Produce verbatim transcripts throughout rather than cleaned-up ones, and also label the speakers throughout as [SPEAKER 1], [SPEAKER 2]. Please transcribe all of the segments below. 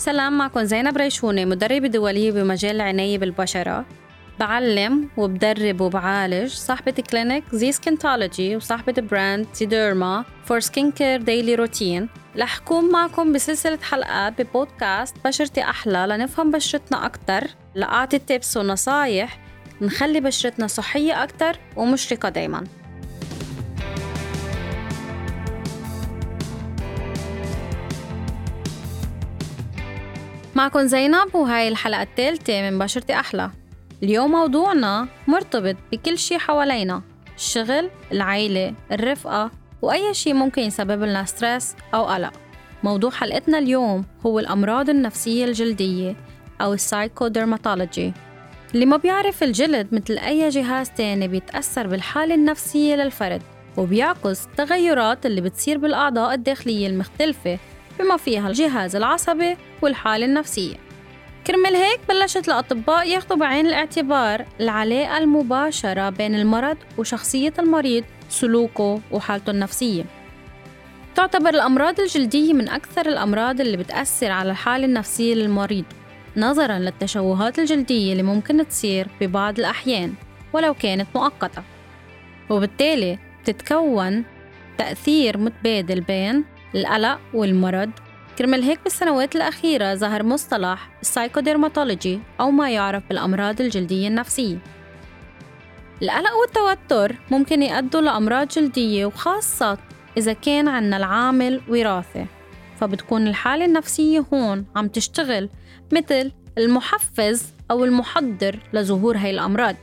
[SPEAKER 1] سلام، معكم زينب ريشوني، مدربة دولية بمجال العناية بالبشرة. بعلم وبدرب وبعالج، صاحبة كلينيك زي سكينتولوجي وصاحبة براند زي ديرما فور سكين كير ديلي روتين. رح أكون معكم بسلسلة حلقات ببودكاست بشرتي أحلى لنفهم بشرتنا أكتر، لأعطي تيبس ونصايح نخلي بشرتنا صحية أكتر ومشرقة دايماً. معكم زينب وهاي الحلقة الثالثة من بشرتي أحلى. اليوم موضوعنا مرتبط بكل شي حوالينا، الشغل، العيلة، الرفقة، وأي شي ممكن يسبب لنا ستريس أو قلق. موضوع حلقتنا اليوم هو الأمراض النفسية الجلدية أو السايكوديرماتولوجي. اللي ما بيعرف، الجلد مثل أي جهاز تاني بيتأثر بالحالة النفسية للفرد، وبيعكس التغيرات اللي بتصير بالأعضاء الداخلية المختلفة بما فيها الجهاز العصبي والحالة النفسية. كرمال هيك بلشت الأطباء ياخدوا بعين الاعتبار العلاقة المباشرة بين المرض وشخصية المريض، سلوكه وحالته النفسية. تعتبر الأمراض الجلدية من أكثر الأمراض اللي بتأثر على الحالة النفسية للمريض، نظراً للتشوهات الجلدية اللي ممكن تصير ببعض الأحيان ولو كانت مؤقتة، وبالتالي بتتكون تأثير متبادل بين القلق والمرض. كرمال هيك بالسنوات الأخيرة ظهر مصطلح السايكوديرماتولوجي أو ما يعرف بالأمراض الجلدية النفسية. القلق والتوتر ممكن يؤدوا لأمراض جلدية، وخاصة إذا كان عنا العامل وراثي، فبتكون الحالة النفسية هون عم تشتغل مثل المحفز أو المحضر لظهور هاي الأمراض.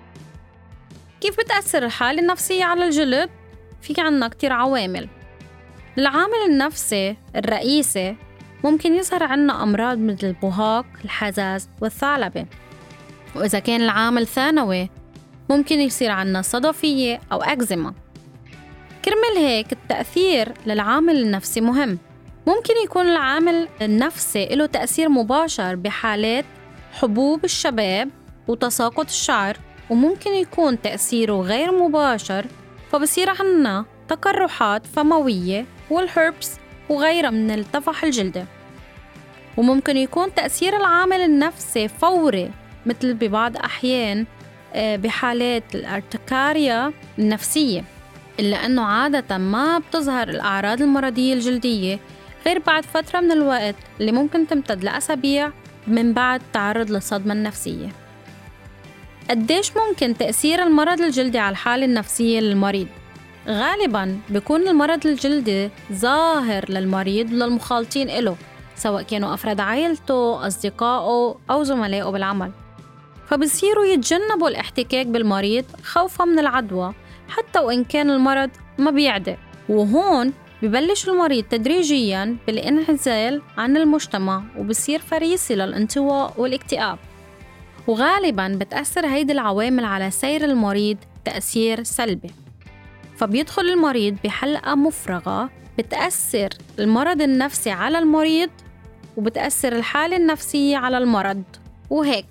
[SPEAKER 1] كيف بتأثر الحالة النفسية على الجلد؟ في عنا كتير عوامل. العامل النفسي الرئيسي ممكن يظهر عنا أمراض مثل البهاق، الحزاز والثعلبة، وإذا كان العامل ثانوي ممكن يصير عنا صدفية أو أكزيما. كرمال هيك التأثير للعامل النفسي مهم. ممكن يكون العامل النفسي له تأثير مباشر بحالات حبوب الشباب وتساقط الشعر، وممكن يكون تأثيره غير مباشر، فبصير عنا تقرحات فموية والهربس وغيرها من الطفح الجلدي. وممكن يكون تأثير العامل النفسي فوري، مثل ببعض أحيان بحالات الارتكاريا النفسية، إلا أنه عادة ما بتظهر الأعراض المرضية الجلدية غير بعد فترة من الوقت اللي ممكن تمتد لأسابيع من بعد تعرض للصدمة النفسية. قديش ممكن تأثير المرض الجلدي على الحالة النفسية للمريض؟ غالباً بيكون المرض الجلدي ظاهر للمريض وللمخالطين إله، سواء كانوا أفراد عائلته، أصدقائه أو زملائه بالعمل، فبصيروا يتجنبوا الاحتكاك بالمريض خوفا من العدوى حتى وإن كان المرض ما بيعدي. وهون ببلش المريض تدريجياً بالانعزال عن المجتمع، وبصير فريسي للانطواء والاكتئاب. وغالباً بتأثر هيدي العوامل على سير المريض تأثير سلبي، فبيدخل المريض بحلقة مفرغة بتأثر المرض النفسي على المريض، وبتأثر الحالة النفسية على المرض. وهيك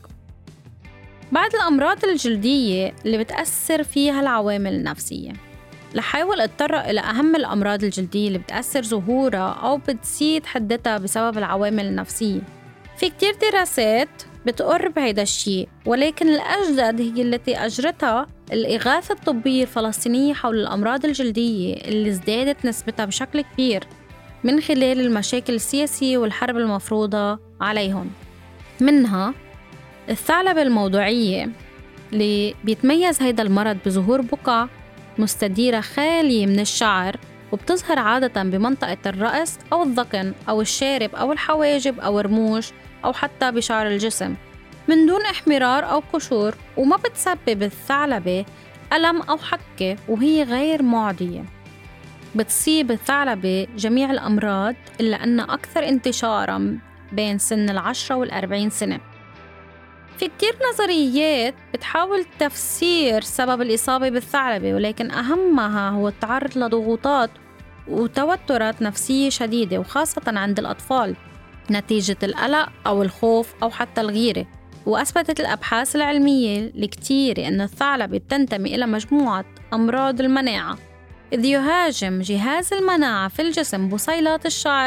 [SPEAKER 1] بعد الأمراض الجلدية اللي بتأثر فيها العوامل النفسية، لحاول اتطرق إلى أهم الأمراض الجلدية اللي بتأثر ظهورها أو بتزيد حدتها بسبب العوامل النفسية. في كتير دراسات بتقر بهيدا الشيء، ولكن الأجدد هي التي أجرتها الإغاثة الطبية الفلسطينية حول الأمراض الجلدية اللي ازدادت نسبتها بشكل كبير من خلال المشاكل السياسية والحرب المفروضة عليهم. منها الثعلبة الموضوعية، اللي بيتميز هيدا المرض بظهور بقع مستديرة خالية من الشعر، وبتظهر عادة بمنطقة الرأس أو الذقن أو الشارب أو الحواجب أو الرموش أو حتى بشعر الجسم من دون احمرار أو قشور، وما بتسبب الثعلبة ألم أو حكة، وهي غير معدية. بتصيب الثعلبة جميع الأمراض، إلا أن أكثر انتشاراً بين سن العشرة والأربعين سنة. في كتير نظريات بتحاول تفسير سبب الإصابة بالثعلبة، ولكن أهمها هو التعرض لضغوطات وتوترات نفسية شديدة، وخاصة عند الأطفال نتيجة القلق أو الخوف أو حتى الغيرة. وأثبتت الأبحاث العلمية الكتير أن الثعلبة بتنتمي إلى مجموعة أمراض المناعة، إذ يهاجم جهاز المناعة في الجسم بصيلات الشعر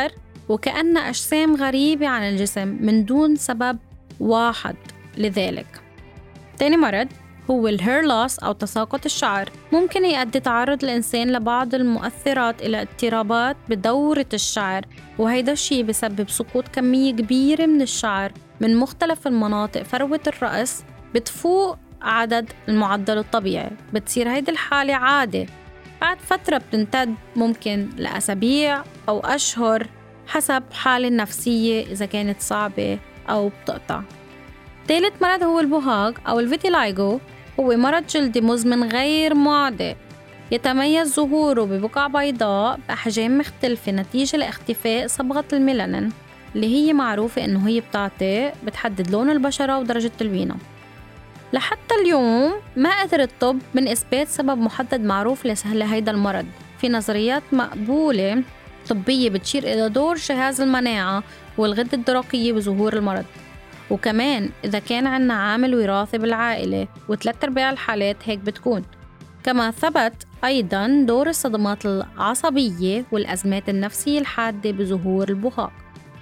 [SPEAKER 1] وكأن أجسام غريبة عن الجسم من دون سبب واحد لذلك. تاني مرض هو الهير لوس أو تساقط الشعر. ممكن يؤدي تعرض الإنسان لبعض المؤثرات إلى اضطرابات بدورة الشعر، وهيدا الشيء بسبب سقوط كمية كبيرة من الشعر من مختلف المناطق فروة الرأس بتفوق عدد المعدل الطبيعي. بتصير هيدي الحالة عادة بعد فترة بتمتد ممكن لأسابيع أو أشهر حسب حالة النفسية إذا كانت صعبة أو بتقطع. ثالث مرض هو البهاق أو الفيتيلايغو. هو مرض جلدي مزمن غير معدي، يتميز ظهوره ببقع بيضاء بأحجام مختلفة نتيجة لاختفاء صبغة الميلانين اللي هي معروفة إنه هي بتعطي بتحدد لون البشرة ودرجة تلوينها. لحتى اليوم ما قدر الطب من إثبات سبب محدد معروف لهيدا المرض. في نظريات مقبولة طبية بتشير إلى دور جهاز المناعة والغدة الدرقية بظهور المرض، وكمان إذا كان عنا عامل وراثي بالعائلة، وثلاث أرباع الحالات هيك بتكون. كما ثبت أيضاً دور الصدمات العصبية والأزمات النفسية الحادة بظهور البهاق.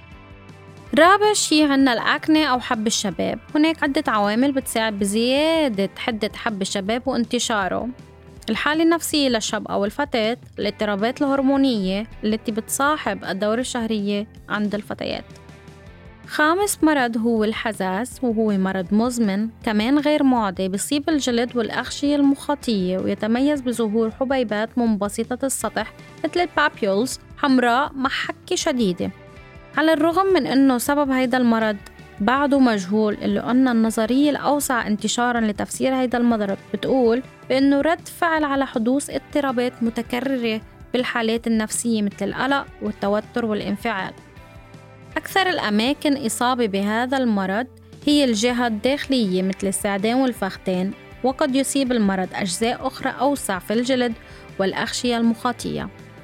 [SPEAKER 1] رابع شيء عنا الأكنة أو حب الشباب. هناك عدة عوامل بتساعد بزيادة حدة حب الشباب وانتشاره. الحالة النفسية للشاب أو الفتاة، الاضطرابات الهرمونية التي بتصاحب الدورة الشهرية عند الفتيات. خامس مرض هو الحساس، وهو مرض مزمن كمان غير معدي، بيصيب الجلد والأغشية المخاطية، ويتميز بظهور حبيبات منبسطة السطح مثل البابيولز حمراء مع حكة شديدة. على الرغم من أنه سبب هيدا المرض بعده مجهول، إلا أن النظرية الأوسع انتشاراً لتفسير هيدا المرض بتقول بأنه رد فعل على حدوث اضطرابات متكررة بالحالات النفسية مثل القلق والتوتر والانفعال. أكثر الأماكن إصابة بهذا المرض هي الجهة الداخلية مثل الساعدين والفخذين، وقد يصيب المرض أجزاء أخرى أوسع في الجلد والأغشية المخاطية.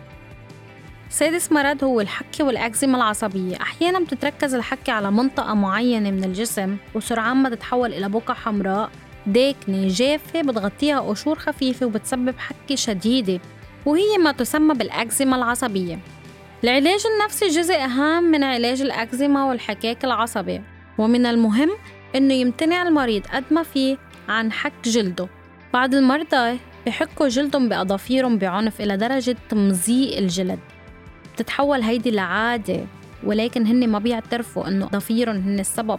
[SPEAKER 1] سادس مرض هو الحكة والأكزيما العصبية. أحياناً بتتركز الحكة على منطقة معينة من الجسم، وسرعان ما تتحول إلى بقع حمراء داكنة جافة بتغطيها قشور خفيفة وبتسبب حكة شديدة، وهي ما تسمى بالأكزيما العصبية. العلاج النفسي جزء أهم من علاج الأكزيما والحكاك العصبي، ومن المهم إنه يمتنع المريض قد ما فيه عن حك جلده. بعض المرضى بحكوا جلدهم بأظافيرهم بعنف إلى درجة تمزيق الجلد. بتتحول هيدي لعادة، ولكن هن ما بيعترفوا إنه ضفيرهم هن السبب،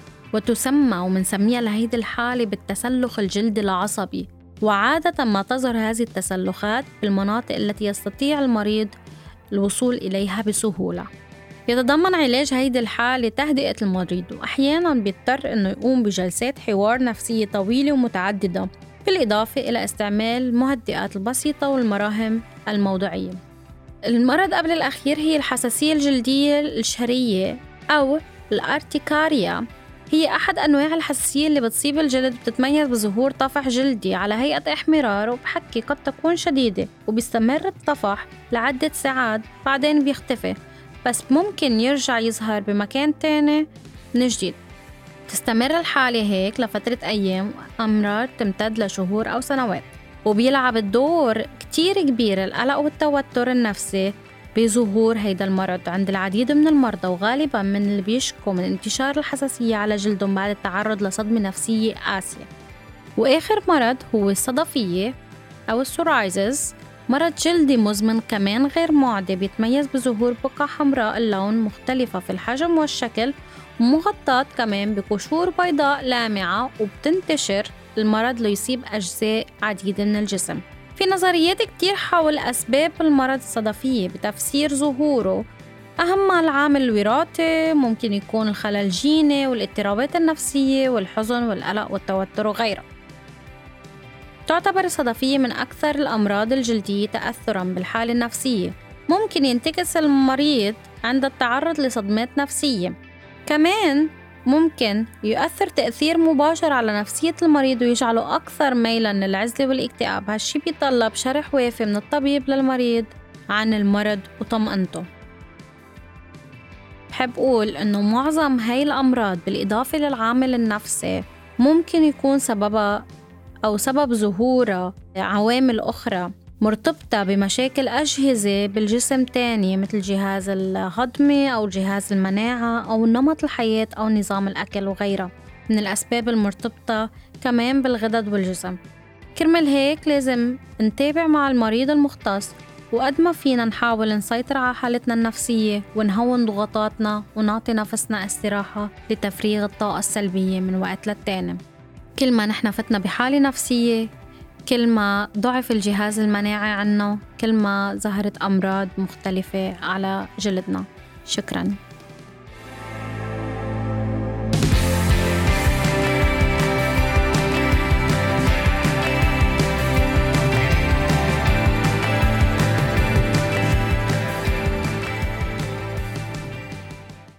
[SPEAKER 1] وتسمى ومنسميها لهيدي الحالة بالتسلخ الجلدي العصبي. وعادة ما تظهر هذه التسلخات بالمناطق التي يستطيع المريض الوصول إليها بسهولة. يتضمن علاج هيدي الحالة تهدئة المريض، وأحياناً بيضطر إنه يقوم بجلسات حوار نفسية طويلة ومتعددة، بالإضافة إلى استعمال المهدئات البسيطة والمراهم الموضعية. المرض قبل الأخير هي الحساسية الجلدية الشهرية أو الأرتيكاريا. هي أحد أنواع الحساسية اللي بتصيب الجلد، بتتميز بظهور طفح جلدي على هيئة احمرار وبحكة قد تكون شديدة، وبيستمر الطفح لعدة ساعات بعدين بيختفي، بس ممكن يرجع يظهر بمكان تاني من جديد. تستمر الحالة هيك لفترة أيام، أمرار تمتد لشهور أو سنوات، وبيلعب الدور كتير كبير القلق والتوتر النفسي بظهور هيدا المرض عند العديد من المرضى، وغالباً من اللي بيشكوا من انتشار الحساسية على جلدهم بعد التعرض لصدمة نفسية قاسية. وآخر مرض هو الصدفية أو السورايزز، مرض جلدي مزمن كمان غير معدي، بيتميز بظهور بقع حمراء اللون مختلفة في الحجم والشكل، ومغطاة كمان بقشور بيضاء لامعة، وبتنتشر المرض ليصيب أجزاء عديدة من الجسم. في نظريات كتير حول أسباب المرض الصدفية بتفسير ظهوره، أهمها العامل الوراثي، ممكن يكون الخلل الجيني والاضطرابات النفسية والحزن والقلق والتوتر وغيرها. تعتبر الصدفية من أكثر الأمراض الجلدية تأثراً بالحالة النفسية. ممكن ينتكس المريض عند التعرض لصدمات نفسية. كمان ممكن يؤثر تأثير مباشر على نفسية المريض ويجعله أكثر ميلاً للعزلة والاكتئاب. هالشي بيطلب شرح وافي من الطبيب للمريض عن المرض وطمأنته. بحب أقول إنه معظم هاي الأمراض بالإضافة للعامل النفسي ممكن يكون سببها أو سبب ظهورها عوامل أخرى مرتبطة بمشاكل أجهزة بالجسم تانية مثل جهاز الهضمي أو جهاز المناعة أو نمط الحياة أو نظام الأكل وغيرها من الأسباب المرتبطة كمان بالغدد والجسم. كرمال هيك لازم نتابع مع المريض المختص، وقد ما فينا نحاول نسيطر على حالتنا النفسية ونهون ضغوطاتنا ونعطي نفسنا استراحة لتفريغ الطاقة السلبية من وقت للتاني. كل ما نحن فتنا بحالة نفسية، كل ما ضعف الجهاز المناعي عنا، كل ما ظهرت أمراض مختلفة على جلدنا. شكراً.